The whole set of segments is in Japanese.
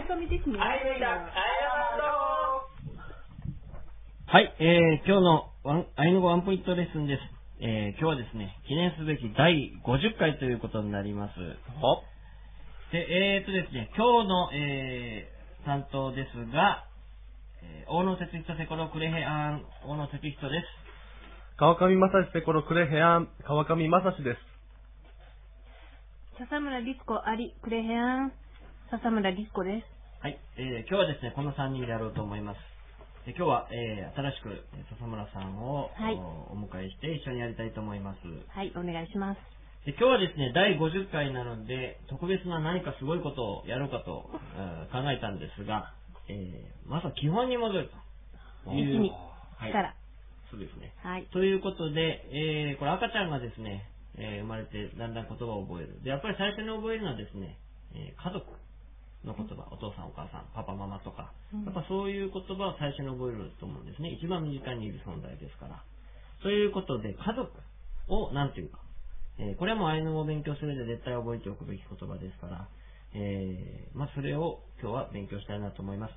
髪ですね。 はい、今日のアイヌ語ワンポイントレッスンです。今日はですね、記念すべき第50回ということになります。で、ですね、今日の、担当ですが、大野節人セコロクレヘアン、大野節人です。 川上正史セコロクレヘアン、川上正史です。 笹村律子ありクレヘアン、笹村律子です。 はい、今日はですね、この3人でやろうと思います。今日は、新しく笹村さんを、 はい、 お迎えして一緒にやりたいと思います。 はい、お願いします。 で今日はですね、第50回なので、特別な何かすごいことをやろうかと、考えたんですが、まずは基本に戻るという。 1に、 はい、 から。 そうですね。 はい。 ということで、これ赤ちゃんがですね、生まれてだんだん言葉を覚える。で、やっぱり最初に覚えるのはですね、家族の言葉、お父さんお母さん、パパママとか、やっぱそういう言葉を最初に覚えると思うんですね。一番身近にいる存在ですから。ということで、家族を何ていうか、これはもうアイヌ語を勉強する上で絶対覚えておくべき言葉ですから、それを今日は勉強したいなと思います。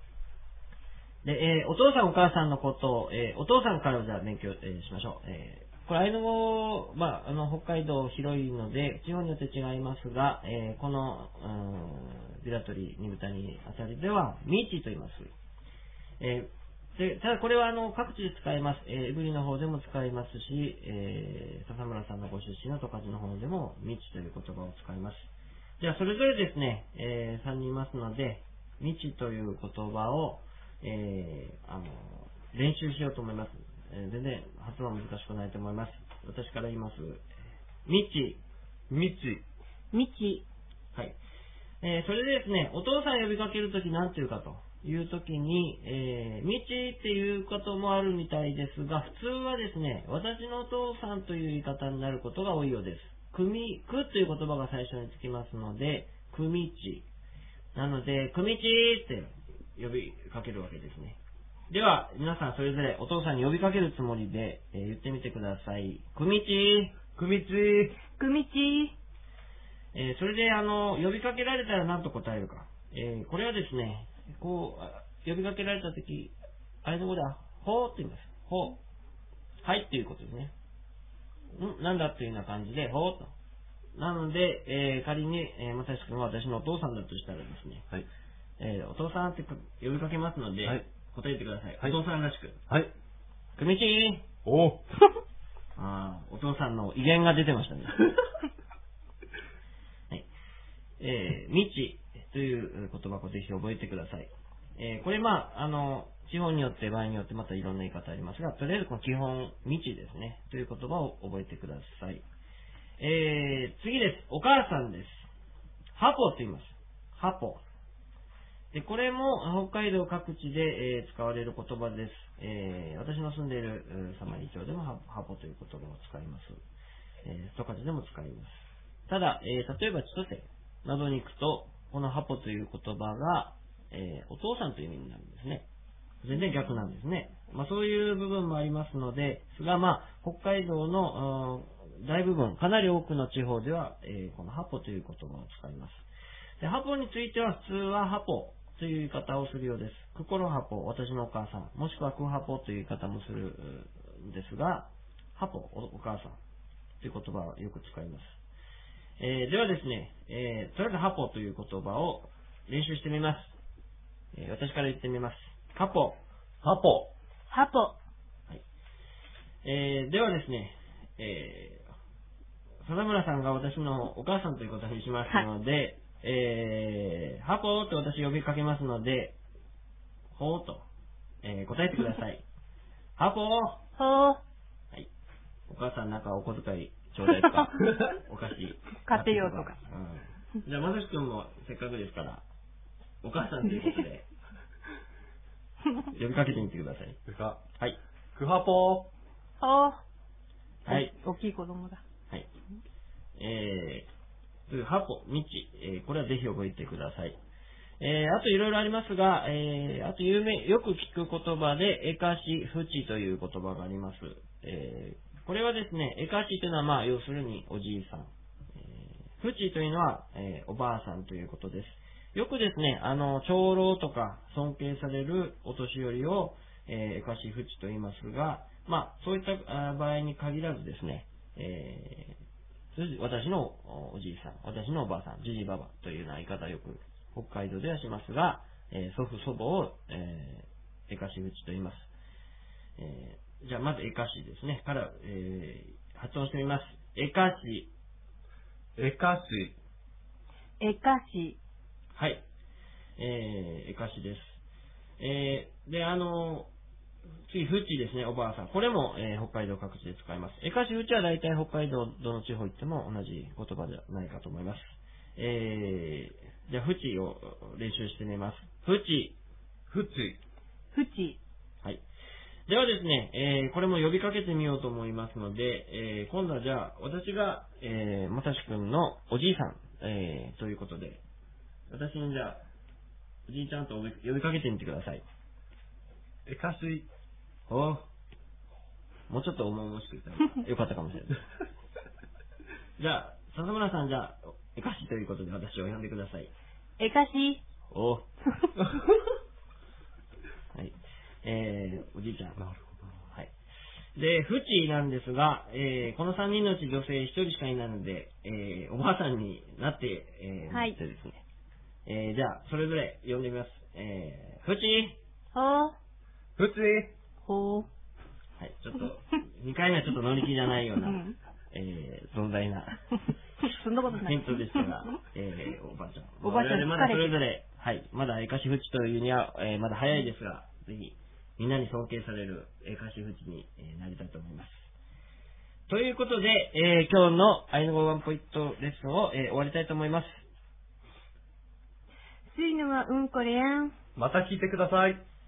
で、お父さんお母さんのことを、お父さんからじゃあ勉強、しましょう。これアイヌ語、北海道広いので、地方によって違いますが、この、ビラトリ、ニブタニあたりでは、ミーチと言います。でただこれは各地で使います。エブリの方でも使いますし、笹村さんのご出身の十勝の方でもミチという言葉を使います。ではそれぞれですね、3人いますので、ミチという言葉を、練習しようと思います。全然発音難しくないと思います。私から言います。ミチ。 ミチ。 ミチ。 はい。それでですね、お父さん呼びかけるとき何て言うかというときに、ミチっていうこともあるみたいですが、普通はですね、私のお父さんという言い方になることが多いようです。くという言葉が最初につきますので、くみち。なので、くみちって呼びかけるわけですね。では、皆さんそれぞれお父さんに呼びかけるつもりで、言ってみてください。くみち。 くみち。 くみち。 それで、呼びかけられたら何と答えるか。これはですね、こう、呼びかけられたとき、あれのことは、ほーって言います。ほー。はいっていうことですね。なんだっていうような感じで、ほーと。なので、仮に、まさしくんが私のお父さんだとしたらですね、 はい。 お父さんって呼びかけますので、はい、答えてください。はい、お父さんらしく。 はい。 くみちー。 おお父さんの威厳が出てましたね。はい。みちという言葉をぜひ覚えてください。これ地方によって場合によってまたいろんな言い方ありますが、とりあえずこの基本、みちですね、という言葉を覚えてください。次です。お母さんです。ハポと言います。ハポ。で、これも北海道各地で、使われる言葉です。私の住んでいるサマリー町でもハポという言葉を使います。十勝でも使います。ただ、例えば千歳などに行くと、このハポという言葉が、お父さんという意味になるんですね。全然逆なんですね。そういう部分もありますので、北海道の大部分、かなり多くの地方では、このハポという言葉を使います。で、ハポについては普通はハポという言い方をするようです。クコロハポ、私のお母さん、もしくはクハポという言い方もするんですが、ハポ、お母さんという言葉をよく使います。ではですね、とりあえずハポという言葉を練習してみます。私から言ってみます。ハポ。 ハポ。 ハポ。はい。ではですね、笹村さんが私のお母さんということにしますので、ハポーと私呼びかけますので、ほーと、答えてください。ハポー。 ほー。はい。お母さんなんかお小遣いちょうだいとか、お菓子。 買ってよとか。 じゃあ、まさしくんもせっかくですから、お母さんということで、呼びかけてみてください。はい。 クハポー。 ほー。 はい。 大きい子供だ。 はい。ハポ、ミチ、これはぜひ覚えてください。あといろいろありますが、あとよく聞く言葉で、エカシ、フチという言葉があります。これはですね、エカシというのは要するにおじいさん。フチというのは、おばあさんということです。 よくですね、長老とか尊敬されるお年寄りを、エカシフチと言いますが、まあ、そういった場合に限らずですね、私のおじいさん、私のおばあさん、じじばばというような言い方をよく北海道ではしますが、祖父祖母を、エカシフチと言います。じゃあまずエカシですね、から、発音してみます。エカシ。 エカシ。 エカシ。 はい。エカシです。で、次、フチですね、おばあさん。これも、北海道各地で使います。エカシフチは大体北海道どの地方行っても同じ言葉じゃないかと思います。じゃあ、フチを練習してみます。フチ。 フチ。 フチ。 はい。ではですね、これも呼びかけてみようと思いますので、今度はじゃあ、私が、まさしくんのおじいさん、ということで、私にじゃあ、おじいちゃんと呼びかけてみてください。 エカシ。 おもうちょっと重々しく言ったらよかったかもしれない。じゃあ、笹村さんじゃあ、エカシということで私を呼んでください。 エカシ。 おはい。おじいちゃん。 なるほど。 はい。で、フチなんですが、この3人のうち女性1人しかいないので、おばあさんになって、 はい。 ですね。じゃあ、それぞれ呼んでみます。フチほう。 フチ。 ほう。 はい、ちょっと、2回目はちょっと乗り気じゃないような、存在な、 そんなことない。 ヒントでしたが、おばあちゃん。 おばあちゃんまだそれぞれ、はい、まだエカシフチというには、まだ早いですが、ぜひ、みんなに尊敬されるエカシフチに、なりたいと思います。ということで、今日のアイヌ語ワンポイントレッスンを、終わりたいと思います。 スイヌはうんこれやん。 また聞いてください。